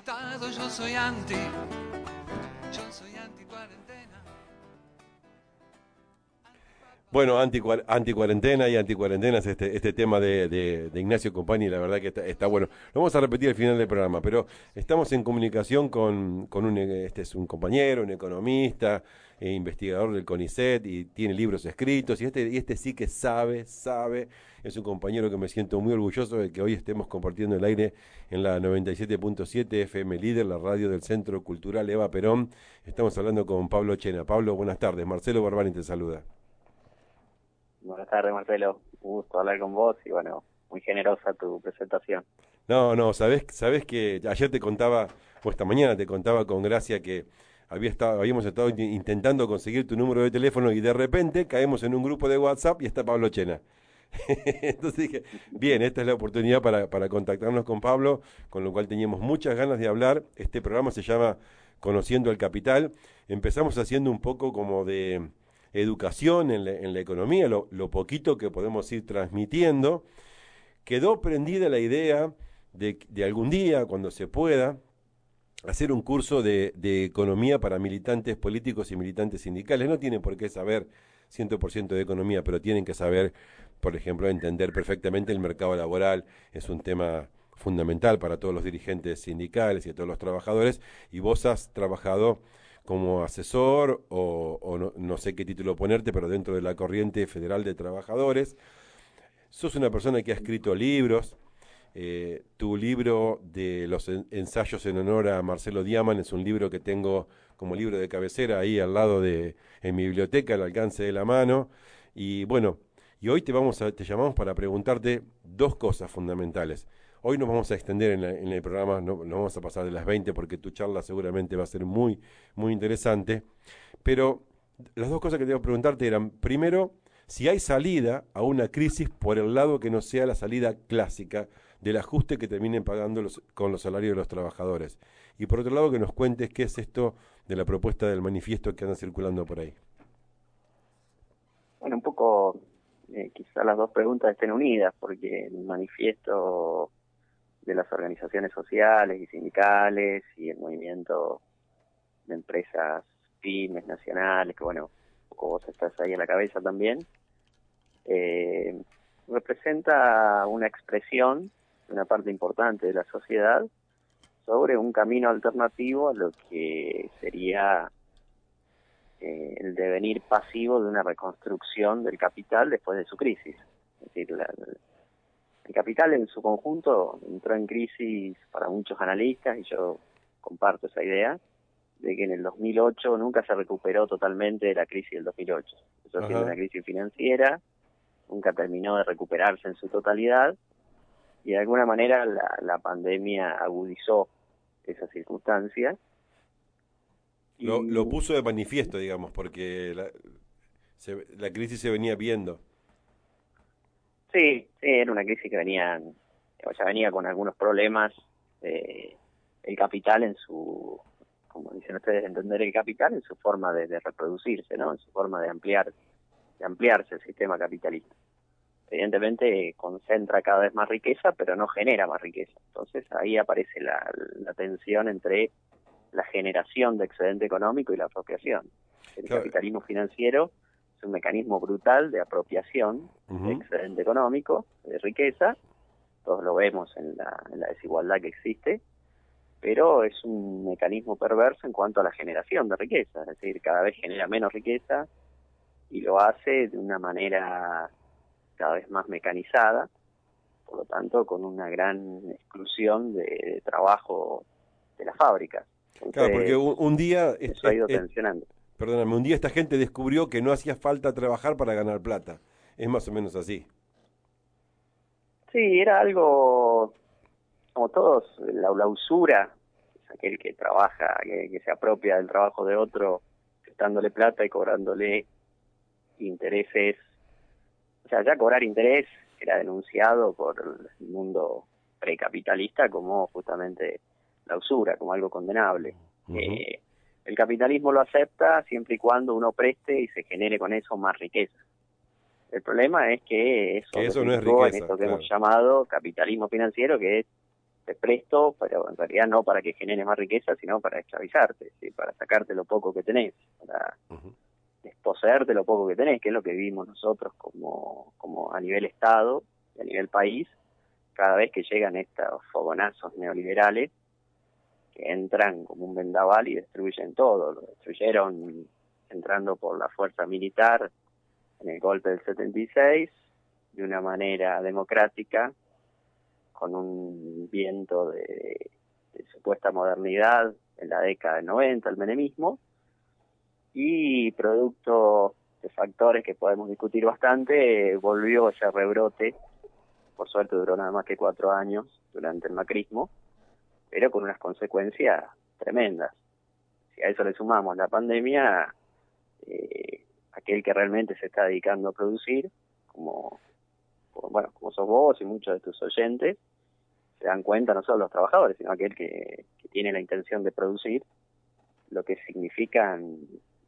Yo soy anti-cuarentena. Bueno, anti-cuarentena y anti-cuarentenas, este tema de Ignacio Compagni, la verdad que está bueno. Lo vamos a repetir al final del programa, pero estamos en comunicación con este es un compañero, un economista, investigador del CONICET y tiene libros escritos, y este sí que sabe, es un compañero que me siento muy orgulloso de que hoy estemos compartiendo el aire en la 97.7 FM Líder, la radio del Centro Cultural Eva Perón. Estamos hablando con Pablo Chena. Pablo, buenas tardes. Marcelo Barbani te saluda. Buenas tardes, Marcelo. Un gusto hablar con vos y bueno, muy generosa tu presentación. No, sabés que ayer te contaba, o esta mañana te contaba con Gracia que habíamos estado intentando conseguir tu número de teléfono y de repente caemos en un grupo de WhatsApp y está Pablo Chena. Entonces dije, bien, esta es la oportunidad para contactarnos con Pablo, con lo cual teníamos muchas ganas de hablar. Este programa se llama Conociendo el Capital. Empezamos haciendo un poco como de educación en la economía, lo poquito que podemos ir transmitiendo. Quedó prendida la idea de algún día, cuando se pueda, hacer un curso de economía para militantes políticos y militantes sindicales. No tienen por qué saber 100% de economía, pero tienen que saber, por ejemplo, entender perfectamente el mercado laboral. Es un tema fundamental para todos los dirigentes sindicales y a todos los trabajadores, y vos has trabajado como asesor o no sé qué título ponerte, pero dentro de la corriente federal de trabajadores. Sos una persona que ha escrito libros. Tu libro de los ensayos en honor a Marcelo Diaman es un libro que tengo como libro de cabecera ahí al lado en mi biblioteca, al alcance de la mano. Y bueno, y hoy te llamamos para preguntarte dos cosas fundamentales. Hoy nos vamos a extender en el programa, no vamos a pasar de las 20 porque tu charla seguramente va a ser muy, muy interesante. Pero las dos cosas que te voy a preguntarte eran, primero, si hay salida a una crisis por el lado que no sea la salida clásica del ajuste que terminen pagando con los salarios de los trabajadores. Y por otro lado, que nos cuentes qué es esto de la propuesta del manifiesto que anda circulando por ahí. Bueno, un poco, quizás las dos preguntas estén unidas, porque el manifiesto de las organizaciones sociales y sindicales y el movimiento de empresas pymes nacionales, que bueno, un poco vos estás ahí en la cabeza también, representa una expresión de una parte importante de la sociedad sobre un camino alternativo a lo que sería el devenir pasivo de una reconstrucción del capital después de su crisis. Es decir, el capital en su conjunto entró en crisis para muchos analistas, y yo comparto esa idea, de que en el 2008 nunca se recuperó totalmente de la crisis del 2008. Eso siendo una crisis financiera, nunca terminó de recuperarse en su totalidad, y de alguna manera la pandemia agudizó esa circunstancia. Lo puso de manifiesto, digamos, porque la crisis se venía viendo. Sí, era una crisis que ya venía con algunos problemas. El capital en su, como dicen ustedes, entender el capital en su forma de reproducirse, ¿no? En su forma de ampliarse el sistema capitalista. Evidentemente concentra cada vez más riqueza, pero no genera más riqueza. Entonces ahí aparece la tensión entre la generación de excedente económico y la apropiación. El capitalismo financiero es un mecanismo brutal de apropiación de excedente económico, de riqueza. Todos lo vemos en la desigualdad que existe, pero es un mecanismo perverso en cuanto a la generación de riqueza. Es decir, cada vez genera menos riqueza y lo hace de una manera cada vez más mecanizada, por lo tanto con una gran exclusión de trabajo de las fábricas. Entonces, claro, porque un día eso ha ido tensionando. Perdóname, un día esta gente descubrió que no hacía falta trabajar para ganar plata. Es más o menos así. Sí, era algo, como todos, la usura, es aquel que trabaja, que se apropia del trabajo de otro, prestándole plata y cobrándole intereses. O sea, ya cobrar interés era denunciado por el mundo precapitalista como justamente la usura, como algo condenable. El capitalismo lo acepta siempre y cuando uno preste y se genere con eso más riqueza. El problema es que eso no es riqueza, en esto que claro. hemos llamado capitalismo financiero, que es te presto, pero en realidad no para que generes más riqueza, sino para esclavizarte, ¿sí? Para sacarte lo poco que tenés, para desposeerte lo poco que tenés, que es lo que vivimos nosotros como a nivel Estado y a nivel país, cada vez que llegan estos fogonazos neoliberales que entran como un vendaval y destruyen todo. Lo destruyeron entrando por la fuerza militar en el golpe del 76, de una manera democrática, con un viento de supuesta modernidad en la década del 90, el menemismo, y producto de factores que podemos discutir bastante, volvió ese rebrote. Por suerte duró nada más que 4 años durante el macrismo, pero con unas consecuencias tremendas. Si a eso le sumamos la pandemia, aquel que realmente se está dedicando a producir, como sos vos y muchos de tus oyentes, se dan cuenta no solo los trabajadores, sino aquel que tiene la intención de producir, lo que significan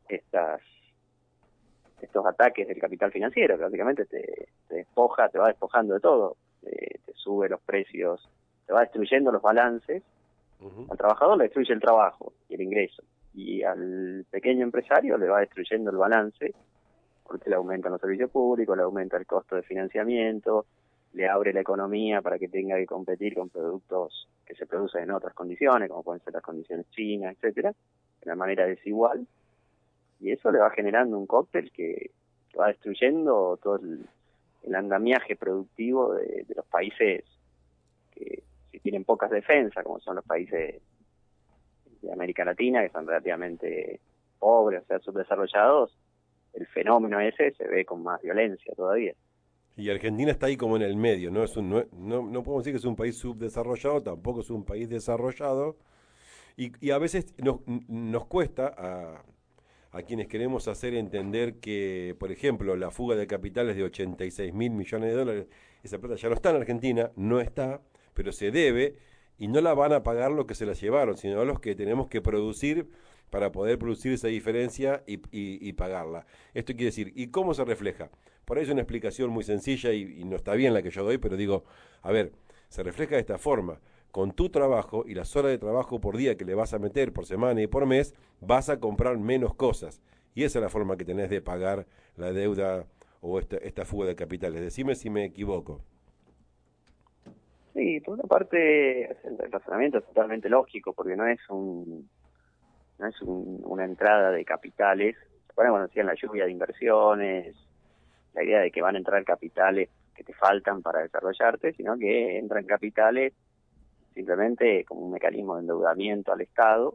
estos ataques del capital financiero, que básicamente te va despojando de todo, te sube los precios, te va destruyendo los balances. Al trabajador le destruye el trabajo y el ingreso, y al pequeño empresario le va destruyendo el balance, porque le aumentan los servicios públicos, le aumenta el costo de financiamiento, le abre la economía para que tenga que competir con productos que se producen en otras condiciones, como pueden ser las condiciones chinas, etcétera, de una manera desigual, y eso le va generando un cóctel que va destruyendo todo el andamiaje productivo de los países que si tienen pocas defensas, como son los países de América Latina, que son relativamente pobres, o sea, subdesarrollados. El fenómeno ese se ve con más violencia todavía. Y Argentina está ahí como en el medio, ¿no? No podemos decir que es un país subdesarrollado, tampoco es un país desarrollado, y a veces nos cuesta a quienes queremos hacer entender que, por ejemplo, la fuga de capitales de 86.000 millones de dólares, esa plata ya no está en Argentina, no está, pero se debe, y no la van a pagar los que se la llevaron, sino los que tenemos que producir para poder producir esa diferencia y pagarla. Esto quiere decir, ¿y cómo se refleja? Por ahí es una explicación muy sencilla y no está bien la que yo doy, pero digo, a ver, se refleja de esta forma. Con tu trabajo y las horas de trabajo por día que le vas a meter por semana y por mes, vas a comprar menos cosas. Y esa es la forma que tenés de pagar la deuda o esta fuga de capitales. Decime si me equivoco. Sí, por una parte el razonamiento es totalmente lógico, porque no es una entrada de capitales. Se pone cuando decían la lluvia de inversiones, la idea de que van a entrar capitales que te faltan para desarrollarte, sino que entran capitales simplemente como un mecanismo de endeudamiento al Estado,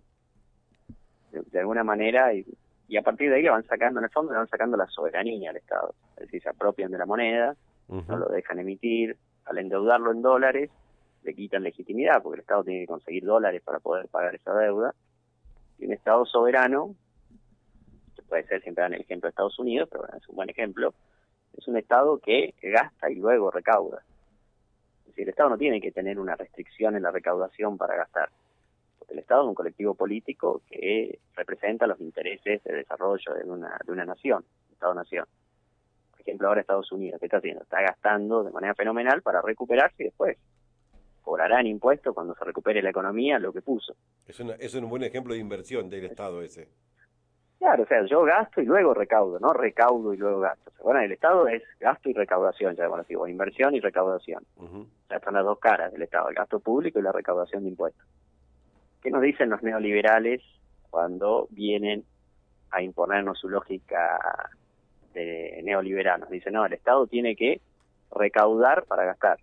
de alguna manera, y a partir de ahí le van sacando, en el fondo le van sacando la soberanía al Estado. Es decir, se apropian de la moneda, no lo dejan emitir, al endeudarlo en dólares, le quitan legitimidad, porque el Estado tiene que conseguir dólares para poder pagar esa deuda. Y un Estado soberano, que puede ser, siempre dan el ejemplo de Estados Unidos, pero bueno, es un buen ejemplo, es un Estado que gasta y luego recauda. Es decir, el Estado no tiene que tener una restricción en la recaudación para gastar, porque el Estado es un colectivo político que representa los intereses de desarrollo de una nación, Estado-nación. Por ejemplo, ahora Estados Unidos, ¿qué está haciendo? Está gastando de manera fenomenal para recuperarse y después cobrarán impuestos cuando se recupere la economía lo que puso. Es un buen ejemplo de inversión del Estado ese. Claro, o sea, yo gasto y luego recaudo, no recaudo y luego gasto. O sea, bueno, el Estado es gasto y recaudación, ya bueno, digo, inversión y recaudación. O sea, están las dos caras del Estado, el gasto público y la recaudación de impuestos. ¿Qué nos dicen los neoliberales cuando vienen a imponernos su lógica de neoliberal? Nos dicen, no, el Estado tiene que recaudar para gastar.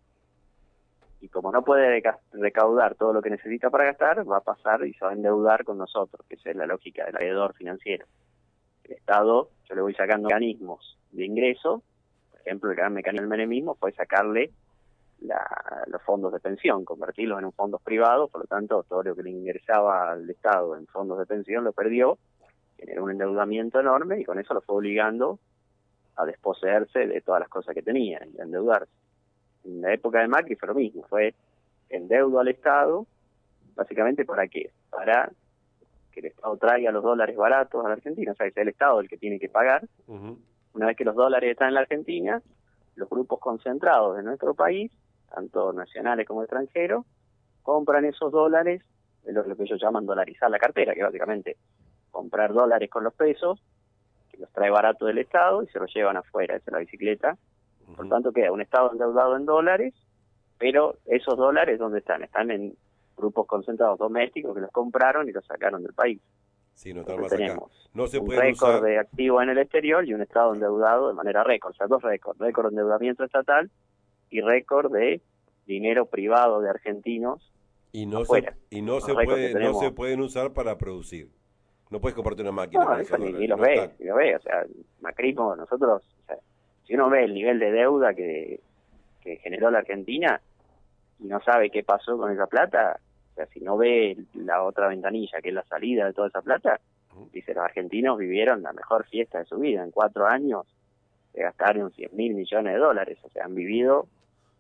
Y como no puede recaudar todo lo que necesita para gastar, va a pasar y se va a endeudar con nosotros, que esa es la lógica del acreedor financiero. El Estado, yo le voy sacando mecanismos de ingreso, por ejemplo, el gran mecanismo del menemismo fue sacarle los fondos de pensión, convertirlos en fondos privados, por lo tanto, todo lo que le ingresaba al Estado en fondos de pensión lo perdió, generó un endeudamiento enorme y con eso lo fue obligando a desposeerse de todas las cosas que tenía y a endeudarse. En la época de Macri fue lo mismo, fue endeudo al Estado, básicamente ¿para qué? Para que el Estado traiga los dólares baratos a la Argentina, o sea, es el Estado el que tiene que pagar. Una vez que los dólares están en la Argentina, los grupos concentrados de nuestro país, tanto nacionales como extranjeros, compran esos dólares, es lo que ellos llaman dolarizar la cartera, que básicamente comprar dólares con los pesos, que los trae barato del Estado y se los llevan afuera, esa es la bicicleta. Por tanto, queda un Estado endeudado en dólares, pero esos dólares, ¿dónde están? Están en grupos concentrados domésticos que los compraron y los sacaron del país. Sí, no están Entonces más acá. tenemos No se un pueden récord usar. de activos en el exterior y un Estado endeudado de manera récord. O sea, dos récords. Récord de endeudamiento estatal y récord de dinero privado de argentinos Y no afuera. no Los récords que no tenemos. se pueden usar para producir. No puedes comprarte una máquina No, con eso esos ni dólares. los No ve, están. ni lo ve. O sea, macrismo, nosotros, o sea, si uno ve el nivel de deuda que generó la Argentina y no sabe qué pasó con esa plata, o sea, si no ve la otra ventanilla, que es la salida de toda esa plata, dice, los argentinos vivieron la mejor fiesta de su vida. En 4 años se gastaron 100.000 millones de dólares. O sea, han vivido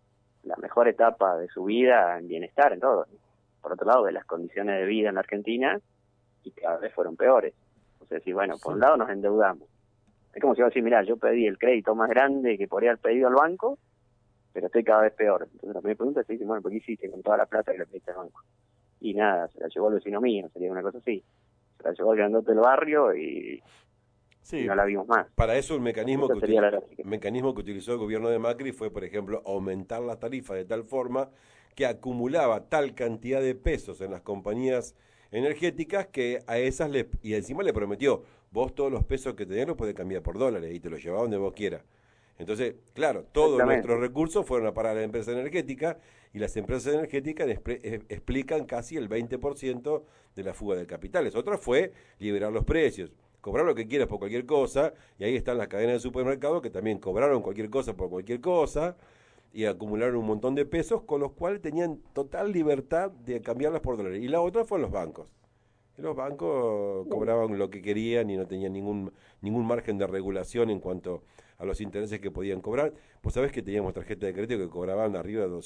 la mejor etapa de su vida en bienestar, en todo. Por otro lado, de las condiciones de vida en la Argentina, y cada vez fueron peores. Entonces, sí, bueno, por un lado nos endeudamos. Es como si yo decir, mirá, yo pedí el crédito más grande que podría haber pedido al banco, pero estoy cada vez peor. Entonces la primera pregunta es, bueno, ¿por qué hiciste con toda la plata que le pediste al banco? Y nada, se la llevó el vecino mío, sería una cosa así. Se la llevó el grandote del barrio y Sí, no la vimos más. para eso el mecanismo Esa sería la lógica. mecanismo que utilizó el gobierno de Macri fue, por ejemplo, aumentar las tarifas de tal forma que acumulaba tal cantidad de pesos en las compañías energéticas que a esas y encima le prometió, vos todos los pesos que tenés los podés cambiar por dólares y te los llevás donde vos quieras. Entonces, claro, todos nuestros recursos fueron a parar a la empresa energética y las empresas energéticas explican casi el 20% de la fuga de capitales. Otra fue liberar los precios, cobrar lo que quieras por cualquier cosa, y ahí están las cadenas de supermercados que también cobraron cualquier cosa por cualquier cosa y acumularon un montón de pesos con los cuales tenían total libertad de cambiarlas por dólares. Y la otra fue los bancos. Y los bancos cobraban lo que querían y no tenían ningún margen de regulación en cuanto a los intereses que podían cobrar. Vos sabés que teníamos tarjetas de crédito que cobraban arriba de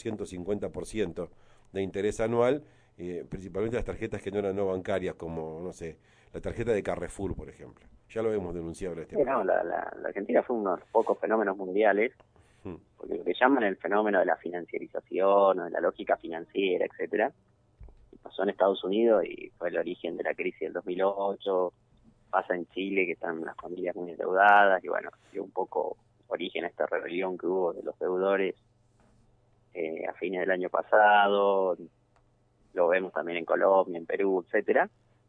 250% de interés anual, principalmente las tarjetas que no eran no bancarias, como, no sé, la tarjeta de Carrefour, por ejemplo. Ya lo hemos denunciado en este no, la Argentina fue uno de los pocos fenómenos mundiales, porque lo que llaman el fenómeno de la financiarización o de la lógica financiera, etcétera, pasó en Estados Unidos y fue el origen de la crisis del 2008, pasa en Chile, que están las familias muy endeudadas, y bueno, dio un poco origen a esta rebelión que hubo de los deudores a fines del año pasado, lo vemos también en Colombia, en Perú, etcétera.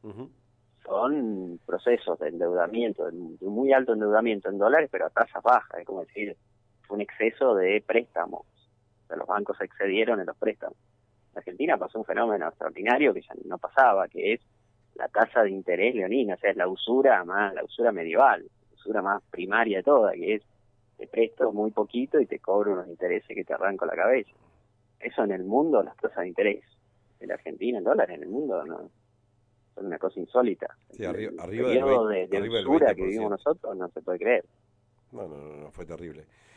Son procesos de endeudamiento, de un muy alto endeudamiento en dólares, pero a tasas bajas, es como decir, fue un exceso de préstamos, o sea, los bancos excedieron en los préstamos. En Argentina pasó un fenómeno extraordinario que ya no pasaba, que es la tasa de interés leonina, o sea, es la usura medieval, la usura más primaria de toda, que es te presto muy poquito y te cobro unos intereses que te arranco la cabeza. Eso en el mundo, las tasas de interés de la Argentina en dólares, en el mundo no son una cosa insólita. Sí, el arriba del periodo 20%, de arriba del usura 20%. que vivimos nosotros no se puede creer. No, fue terrible.